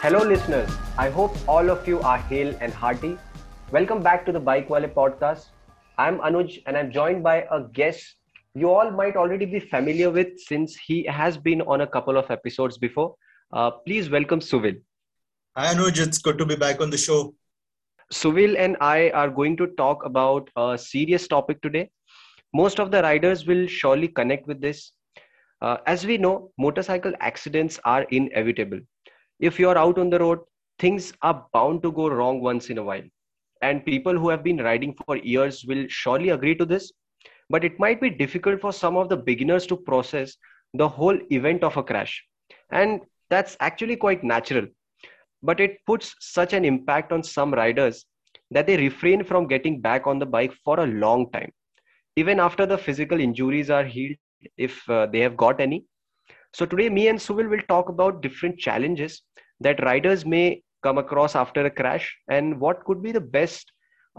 Hello, listeners. I hope all of you are hale and hearty. Welcome back to the Bike Wale podcast. I'm Anuj and I'm joined by a guest you all might already be familiar with since he has been on a couple of episodes before. Please welcome Suvil. Hi Anuj, it's good to be back on the show. Suvil and I are going to talk about a serious topic today. Most of the riders will surely connect with this. As we know, motorcycle accidents are inevitable. If you're out on the road, things are bound to go wrong once in a while. And people who have been riding for years will surely agree to this. But it might be difficult for some of the beginners to process the whole event of a crash. And that's actually quite natural. But it puts such an impact on some riders that they refrain from getting back on the bike for a long time, even after the physical injuries are healed, if they have got any. So today, me and Suvil will talk about different challenges that riders may come across after a crash and what could be the best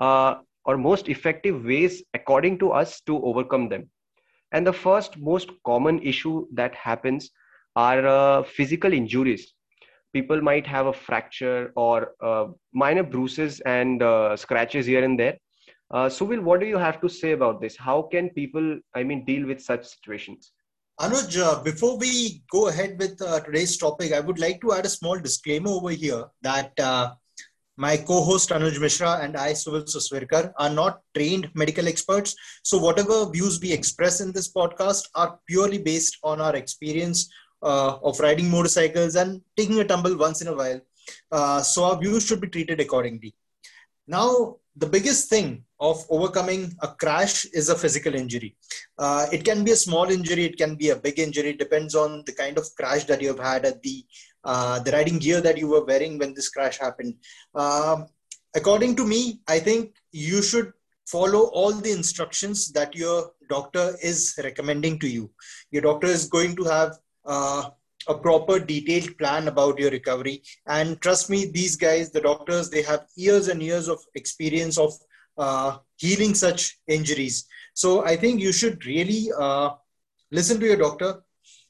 or most effective ways, according to us, to overcome them. And the first most common issue that happens are physical injuries. People might have a fracture or minor bruises and scratches here and there. Suvil, what do you have to say about this? How can people, deal with such situations? Anuj, before we go ahead with today's topic, I would like to add a small disclaimer over here that my co-host Anuj Mishra and I, Suvil Suswirkar, are not trained medical experts. So whatever views we express in this podcast are purely based on our experience of riding motorcycles and taking a tumble once in a while. So our views should be treated accordingly. Now, the biggest thing of overcoming a crash is a physical injury. It can be a small injury, it can be a big injury. It depends on the kind of crash that you have had at the riding gear that you were wearing when this crash happened. According to me, I think you should follow all the instructions that your doctor is recommending to you. Your doctor is going to have a proper detailed plan about your recovery. And trust me, these guys, the doctors, they have years and years of experience of healing such injuries. So I think you should really listen to your doctor.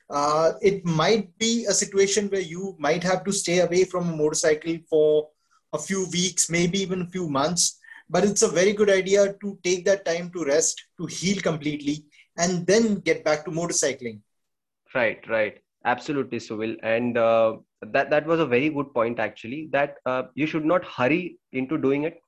It might be a situation where you might have to stay away from a motorcycle for a few weeks, maybe even a few months. But it's a very good idea to take that time to rest, to heal completely, and then get back to motorcycling. Right, right. Absolutely, Suvil. And that was a very good point, actually, that you should not hurry into doing it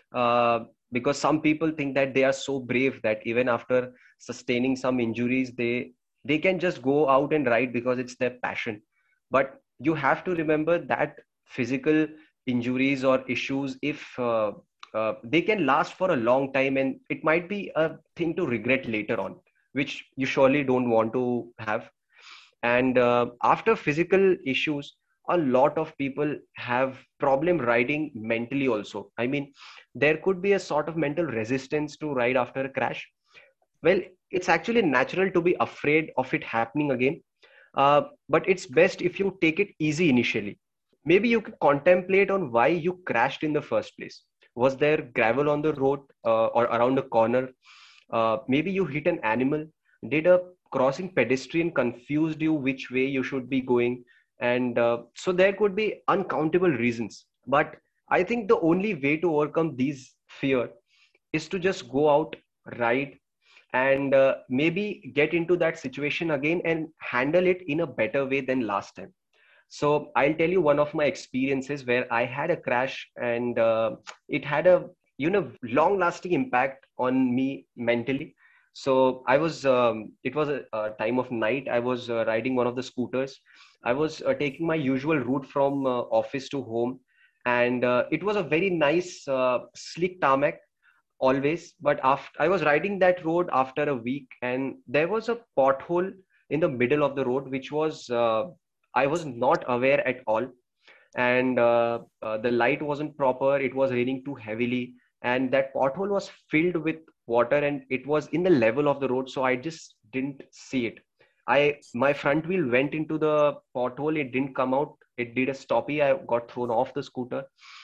because some people think that they are so brave that even after sustaining some injuries, they can just go out and ride because it's their passion. But you have to remember that physical injuries or issues, if they can last for a long time, and it might be a thing to regret later on, which you surely don't want to have. And after physical issues, a lot of people have problem riding mentally also. There could be a sort of mental resistance to ride after a crash. Well, it's actually natural to be afraid of it happening again, but it's best if you take it easy initially. Maybe you could contemplate on why you crashed in the first place. Was there gravel on the road or around a corner? Maybe you hit an animal. Did a crossing pedestrian confused you which way you should be going? And so there could be uncountable reasons. But I think the only way to overcome these fear is to just go out, ride, and maybe get into that situation again and handle it in a better way than last time. So I'll tell you one of my experiences where I had a crash, and it had a long lasting impact on me mentally. So it was a time of night. I was riding one of the scooters. I was taking my usual route from office to home, and it was a very nice slick tarmac always. But after I was riding that road after a week, and there was a pothole in the middle of the road, which was I was not aware at all. And the light wasn't proper. It was raining too heavily, and that pothole was filled with water, and it was in the level of the road. So I just didn't see it. My front wheel went into the pothole. It didn't come out. It did a stoppie. I got thrown off the scooter.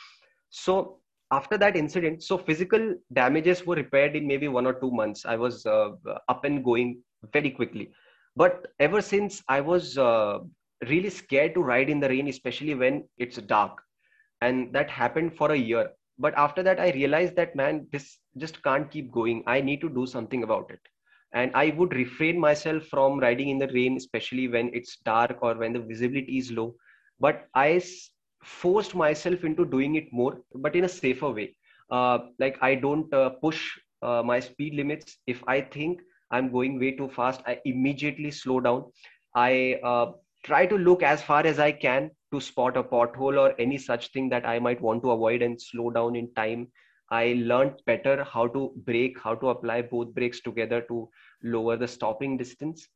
So after that incident, so physical damages were repaired in maybe 1 or 2 months. I was up and going very quickly. But ever since I was really scared to ride in the rain, especially when it's dark. And that happened for a year. But after that, I realized that, man, this just can't keep going. I need to do something about it. And I would refrain myself from riding in the rain, especially when it's dark or when the visibility is low. But forced myself into doing it more, but in a safer way. Like, I don't push my speed limits. If I think I'm going way too fast, I immediately slow down. I try to look as far as I can to spot a pothole or any such thing that I might want to avoid and slow down in time. I learned better how to brake, how to apply both brakes together to lower the stopping distance.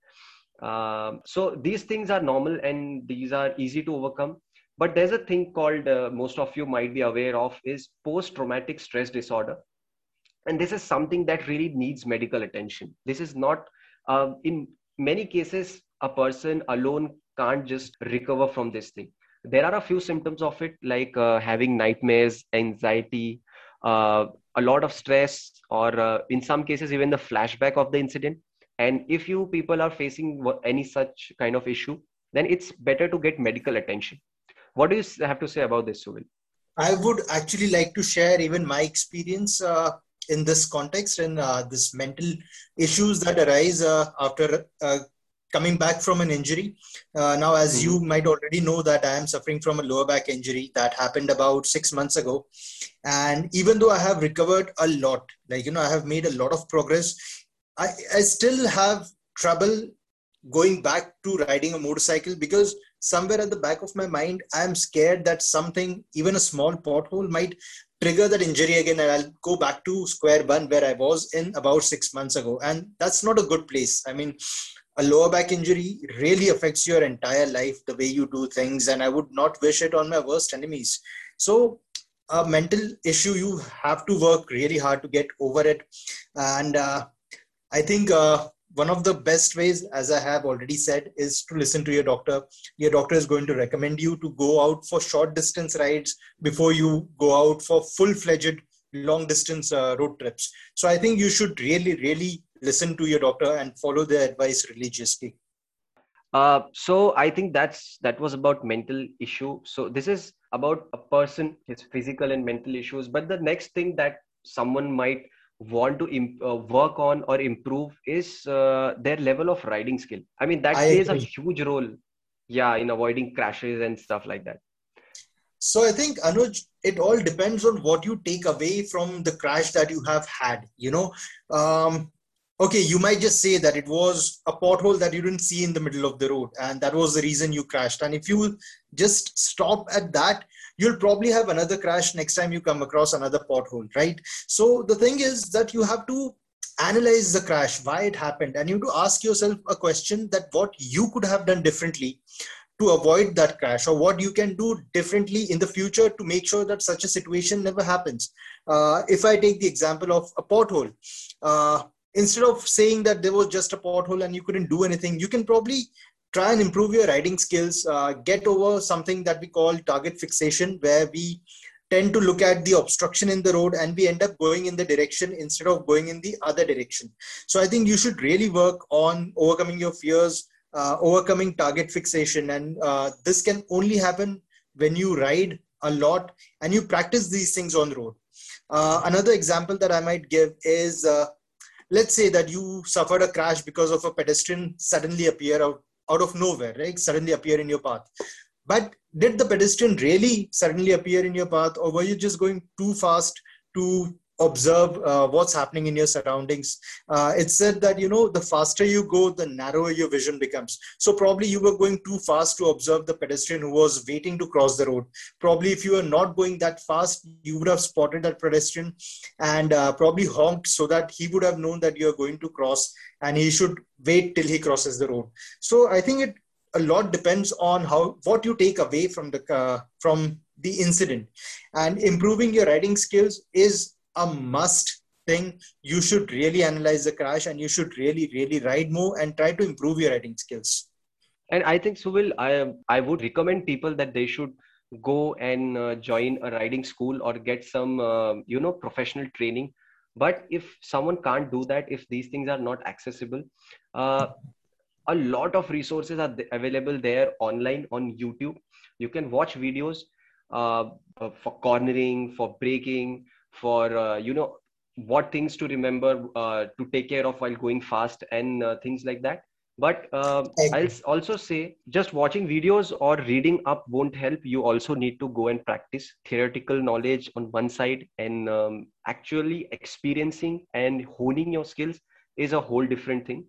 So these things are normal and these are easy to overcome. But there's a thing called, most of you might be aware of, is post-traumatic stress disorder. And this is something that really needs medical attention. This is not, in many cases, a person alone can't just recover from this thing. There are a few symptoms of it, like having nightmares, anxiety, uh, a lot of stress, or in some cases, even the flashback of the incident. And if you people are facing any such kind of issue, then it's better to get medical attention. What do you have to say about this, Suvil? I would actually like to share even my experience in this context and this mental issues that arise after coming back from an injury. Now, as Mm-hmm. you might already know, that I am suffering from a lower back injury that happened about 6 months ago. And even though I have recovered a lot, like, I have made a lot of progress, I still have trouble going back to riding a motorcycle because somewhere at the back of my mind, I'm scared that something, even a small pothole, might trigger that injury again and I'll go back to square one where I was in about 6 months ago. And that's not a good place. I mean, a lower back injury really affects your entire life, the way you do things, and I would not wish it on my worst enemies. So, a mental issue, you have to work really hard to get over it. And I think one of the best ways, as I have already said, is to listen to your doctor. Your doctor is going to recommend you to go out for short distance rides before you go out for full fledged long distance road trips. So I think you should really, really listen to your doctor and follow their advice religiously. So I think that was about mental issue. So this is about a person, his physical and mental issues. But the next thing that someone might want to work on or improve is their level of riding skill. I mean, I that plays a agree. huge role, yeah, in avoiding crashes and stuff like that. So I think, Anuj, it all depends on what you take away from the crash that you have had. Um, okay, you might just say that it was a pothole that you didn't see in the middle of the road, and that was the reason you crashed. And if you just stop at that, you'll probably have another crash next time you come across another pothole, right? So the thing is that you have to analyze the crash, why it happened, and you have to ask yourself a question that what you could have done differently to avoid that crash, or what you can do differently in the future to make sure that such a situation never happens. If I take the example of a pothole, uh, instead of saying that there was just a pothole and you couldn't do anything, you can probably try and improve your riding skills, get over something that we call target fixation, where we tend to look at the obstruction in the road and we end up going in the direction instead of going in the other direction. So I think you should really work on overcoming your fears, overcoming target fixation. And this can only happen when you ride a lot and you practice these things on the road. Another example that I might give is, let's say that you suffered a crash because of a pedestrian suddenly appear out of nowhere, right? Suddenly appear in your path. But did the pedestrian really suddenly appear in your path, or were you just going too fast to observe what's happening in your surroundings? It's said that, the faster you go, the narrower your vision becomes. So probably you were going too fast to observe the pedestrian who was waiting to cross the road. Probably if you were not going that fast, you would have spotted that pedestrian and probably honked so that he would have known that you're going to cross and he should wait till he crosses the road. So I think it a lot depends on what you take away from the incident, and improving your riding skills is a must thing. You should really analyze the crash and you should really, really ride more and try to improve your riding skills. And I think, Suvil, I would recommend people that they should go and join a riding school or get some professional training. But if someone can't do that, if these things are not accessible, uh, a lot of resources are available there online on YouTube. You can watch videos uh, for cornering, for braking, for what things to remember to take care of while going fast, and things like that. But also say just watching videos or reading up won't help. You also need to go and practice theoretical knowledge on one side, and actually experiencing and honing your skills is a whole different thing.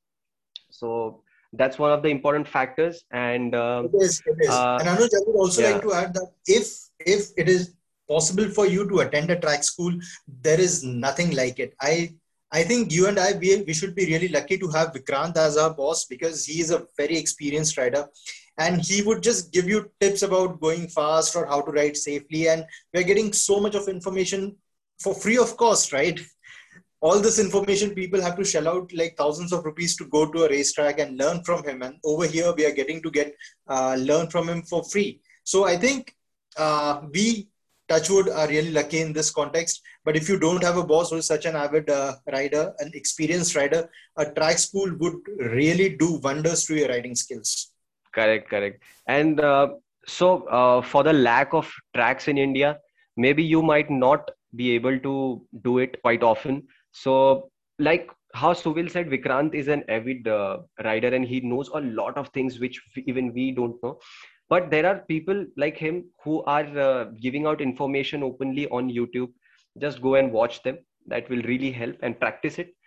So that's one of the important factors. And It is. And Anuj, I would also like yeah, to add that if it is possible for you to attend a track school, there is nothing like it. I think you and I we should be really lucky to have Vikrant as our boss, because he is a very experienced rider, and he would just give you tips about going fast or how to ride safely. And we're getting so much of information for free of cost, right? All this information, people have to shell out like thousands of rupees to go to a racetrack and learn from him, and over here we are getting to get learn from him for free. So I think we, touchwood, are really lucky in this context. But if you don't have a boss who is such an avid rider, an experienced rider, a track school would really do wonders to your riding skills. correct. And for the lack of tracks in India, maybe you might not be able to do it quite often. So, like how Suvil said, Vikrant is an avid rider, and he knows a lot of things which even we don't know. But there are people like him who are giving out information openly on YouTube. Just go and watch them. That will really help, and practice it.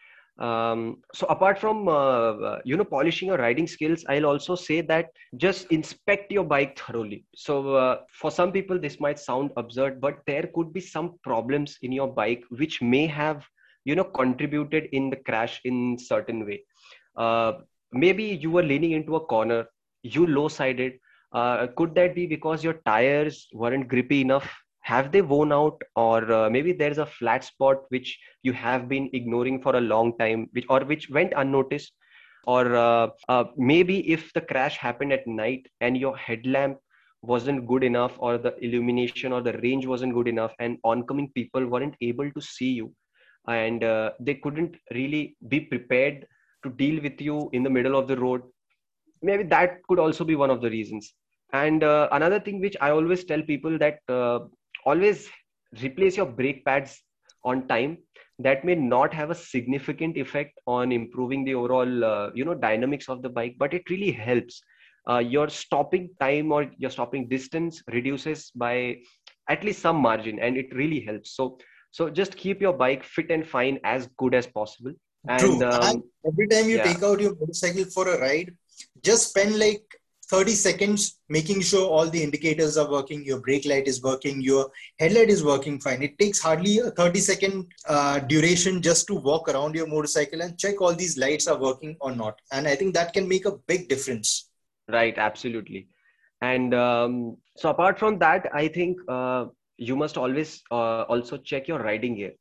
So apart from polishing your riding skills, I'll also say that just inspect your bike thoroughly. So for some people this might sound absurd, but there could be some problems in your bike which may have contributed in the crash in certain way. uh, Maybe you were leaning into a corner, you low sided. Could that be because your tires weren't grippy enough? Have they worn out? Or maybe there's a flat spot which you have been ignoring for a long time, which went unnoticed. Or maybe if the crash happened at night and your headlamp wasn't good enough, or the illumination or the range wasn't good enough, and oncoming people weren't able to see you, and they couldn't really be prepared to deal with you in the middle of the road. Maybe that could also be one of the reasons. And another thing which I always tell people, that always replace your brake pads on time. That may not have a significant effect on improving the overall dynamics of the bike, but it really helps. Your stopping time or your stopping distance reduces by at least some margin, and it really helps. So just keep your bike fit and fine, as good as possible. And True. And every time you yeah, take out your motorcycle for a ride, just spend like 30 seconds making sure all the indicators are working, your brake light is working, your headlight is working fine. It takes hardly a 30-second duration just to walk around your motorcycle and check all these lights are working or not. And I think that can make a big difference. right, absolutely. And so apart from that, I think you must always also check your riding gear.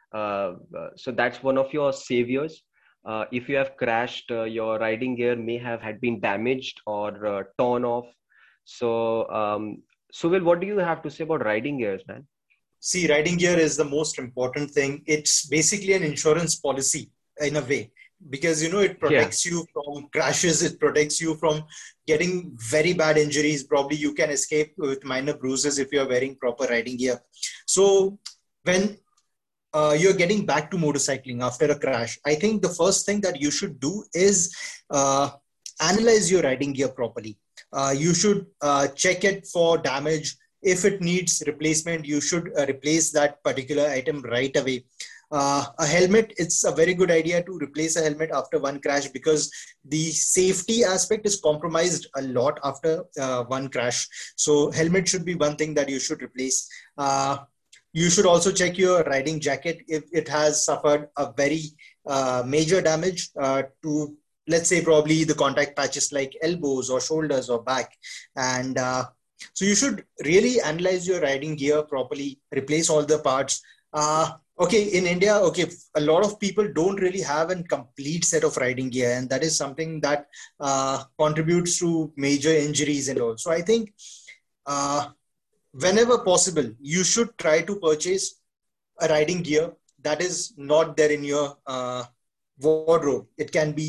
So that's one of your saviors. If you have crashed, your riding gear may have had been damaged or torn off. So, Suvil, what do you have to say about riding gears, man? See, riding gear is the most important thing. It's basically an insurance policy in a way, because it Yeah, protects you from crashes, it protects you from getting very bad injuries. Probably you can escape with minor bruises if you're wearing proper riding gear. So when you're getting back to motorcycling after a crash, I think the first thing that you should do is uh, analyze your riding gear properly. You should check it for damage. If it needs replacement, you should replace that particular item right away. A helmet, it's a very good idea to replace a helmet after one crash, because the safety aspect is compromised a lot after one crash. So helmet should be one thing that you should replace. You should also check your riding jacket if it has suffered a very major damage to, let's say, probably the contact patches like elbows or shoulders or back. And so you should really analyze your riding gear properly, replace all the parts. Okay, in India, okay, a lot of people don't really have a complete set of riding gear, and that is something that contributes to major injuries and all. So I think uh, whenever possible, you should try to purchase a riding gear that is not there in your wardrobe. It can be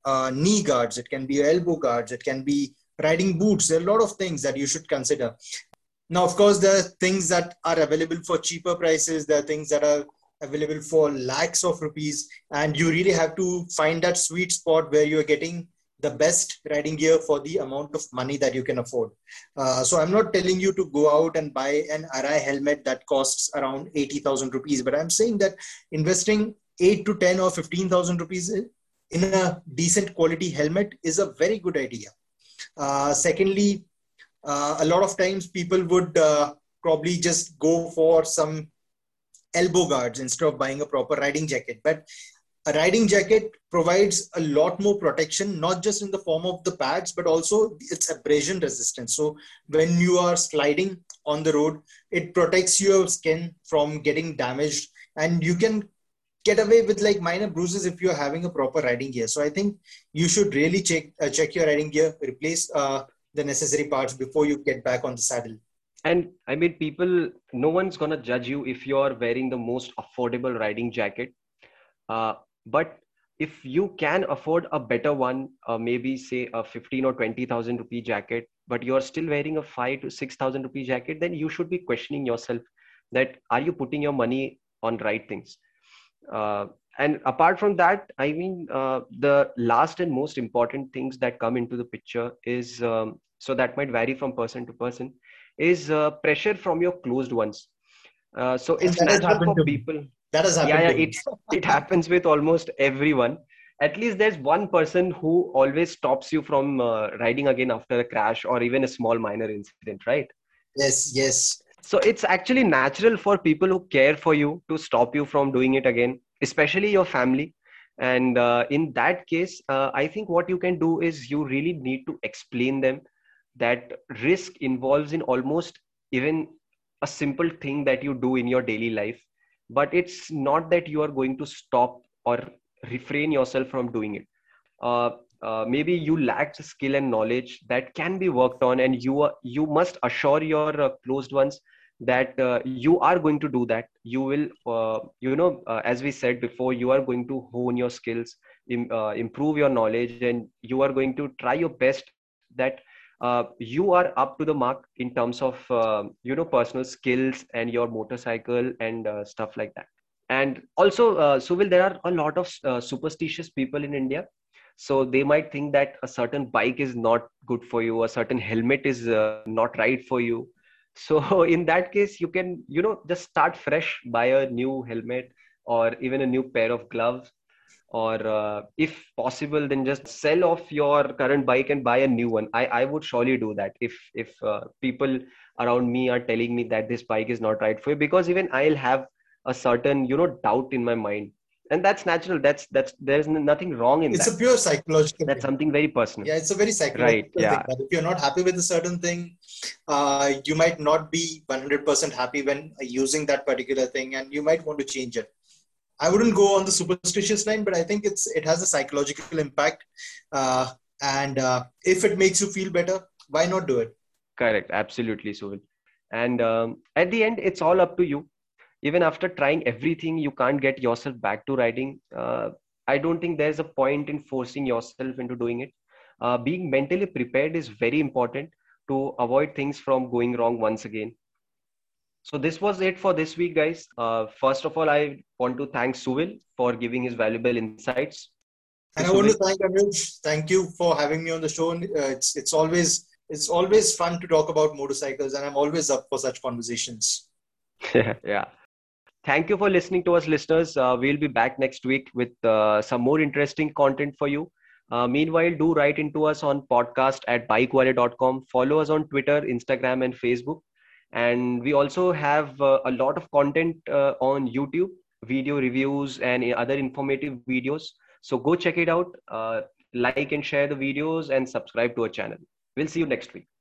knee guards, it can be your elbow guards, it can be riding boots. There are a lot of things that you should consider. Now, of course, there are things that are available for cheaper prices. There are things that are available for lakhs of rupees. And you really have to find that sweet spot where you're getting the best riding gear for the amount of money that you can afford. So I'm not telling you to go out and buy an Arai helmet that costs around 80,000 rupees, but I'm saying that investing 8 to 10 or 15,000 rupees in a decent quality helmet is a very good idea. Secondly, a lot of times people would probably just go for some elbow guards instead of buying a proper riding jacket. But a riding jacket provides a lot more protection, not just in the form of the pads, but also its abrasion resistance. So when you are sliding on the road, it protects your skin from getting damaged, and you can get away with like minor bruises if you're having a proper riding gear. So I think you should really check your riding gear, replace the necessary parts before you get back on the saddle. And I mean, no one's going to judge you if you're wearing the most affordable riding jacket. But if you can afford a better one, maybe say a 15 or 20,000 rupee jacket, but you're still wearing a 5 to 6,000 rupee jacket, then you should be questioning yourself that are you putting your money on right things? And apart from that, I mean, the last and most important things that come into the picture is, so that might vary from person to person, is pressure from your closed ones. So it's natural for people. That has happened to me. It happens with almost everyone. At least there's one person who always stops you from riding again after a crash or even a small minor incident, right? Yes. So it's actually natural for people who care for you to stop you from doing it again, especially your family. And in that case, I think what you can do is you really need to explain them that risk involves in almost even a simple thing that you do in your daily life. But it's not that you are going to stop or refrain yourself from doing it. Maybe you lack the skill and knowledge that can be worked on, and you must assure your closed ones that you are going to do that. You will, as we said before, you are going to hone your skills, improve your knowledge, and you are going to try your best that you are up to the mark in terms of personal skills and your motorcycle and stuff like that. And also, Suvil, there are a lot of superstitious people in India. So they might think that a certain bike is not good for you, a certain helmet is not right for you. So in that case, you can, just start fresh, buy a new helmet or even a new pair of gloves, or if possible, then just sell off your current bike and buy a new one. I would surely do that if people around me are telling me that this bike is not right for you, because even I'll have a certain doubt in my mind, and that's natural. That's there's nothing wrong in that. It's a pure psychological that's thing. something very personal. Yeah, it's a very psychological thing. Yeah. That if you're not happy with a certain thing, you might not be 100% happy when using that particular thing, and you might want to change it. I wouldn't go on the superstitious line, but I think it has a psychological impact. And if it makes you feel better, why not do it? Correct. Absolutely, Suvil. And at the end, it's all up to you. Even after trying everything, you can't get yourself back to riding. I don't think there's a point in forcing yourself into doing it. Being mentally prepared is very important to avoid things from going wrong once again. So this was it for this week, guys. First of all, I want to thank Suvil for giving his valuable insights. And I want to thank Anuj. Thank you for having me on the show. It's always fun to talk about motorcycles, and I'm always up for such conversations. Yeah. Thank you for listening to us, listeners. We'll be back next week with some more interesting content for you. Meanwhile, do write into us on podcast@bikewale.com. Follow us on Twitter, Instagram, and Facebook. And we also have a lot of content on YouTube, video reviews and other informative videos. So go check it out, like and share the videos, and subscribe to our channel. We'll see you next week.